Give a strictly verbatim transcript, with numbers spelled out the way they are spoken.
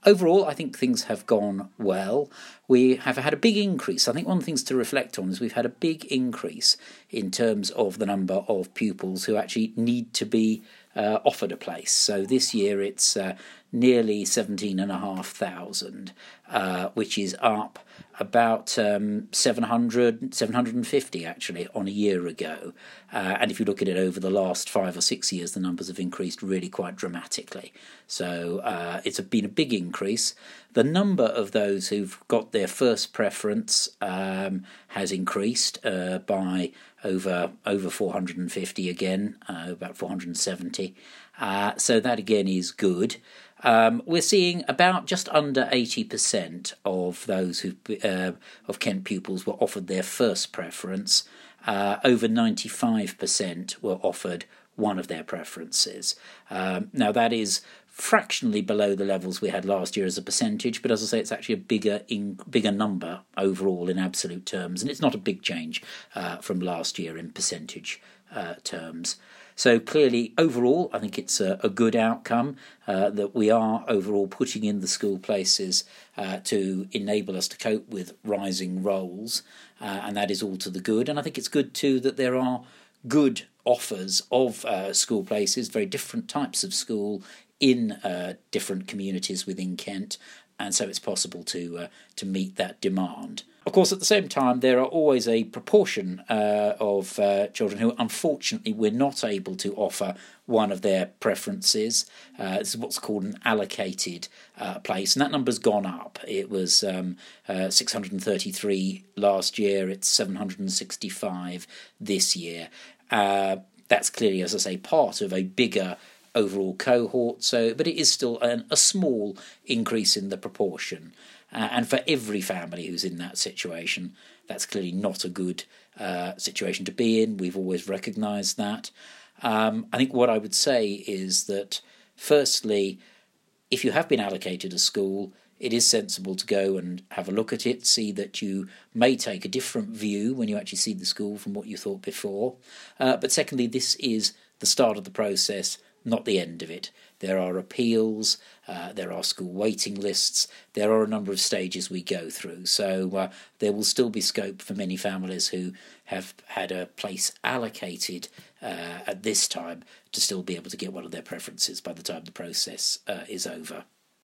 Overall, I think things have gone well. We have had a big increase. I think one of the things to reflect on is we've had a big increase in terms of the number of pupils who actually need to be uh, offered a place. So this year it's uh, nearly seventeen and a half thousand, uh, which is up about um, seven hundred, seven hundred fifty actually on a year ago. Uh, and if you look at it over the last five or six years, the numbers have increased really quite dramatically. So uh, it's been a big increase. The number of those who've got their first preference um, has increased uh, by over over four hundred fifty again, uh, about four hundred seventy. Uh, so that again is good. Um, we're seeing about just under eighty percent of those who uh, of Kent pupils were offered their first preference. Uh, over ninety-five percent were offered one of their preferences. Um, now that is fractionally below the levels we had last year as a percentage, but as I say, it's actually a bigger in, bigger number overall in absolute terms, and it's not a big change uh, from last year in percentage uh, terms. So clearly, overall, I think it's a, a good outcome uh, that we are overall putting in the school places uh, to enable us to cope with rising roles, uh, and that is all to the good. And I think it's good too that there are good offers of uh, school places, very different types of school in uh, different communities within Kent, and so it's possible to uh, to meet that demand. Of course, at the same time, there are always a proportion uh, of uh, children who, unfortunately, we're not able to offer one of their preferences. Uh, this is what's called an allocated uh, place, and that number's gone up. It was um, uh, six hundred thirty-three last year. It's seven hundred sixty-five this year. Uh, that's clearly, as I say, part of a bigger overall cohort. So, but it is still an, a small increase in the proportion. Uh, and for every family who's in that situation, that's clearly not a good uh, situation to be in. We've always recognised that. Um, I think what I would say is that, firstly, if you have been allocated a school, it is sensible to go and have a look at it, see that you may take a different view when you actually see the school from what you thought before. Uh, but secondly, this is the start of the process, not the end of it. There are appeals, uh, there are school waiting lists, there are a number of stages we go through. So uh, there will still be scope for many families who have had a place allocated uh, at this time to still be able to get one of their preferences by the time the process uh, is over.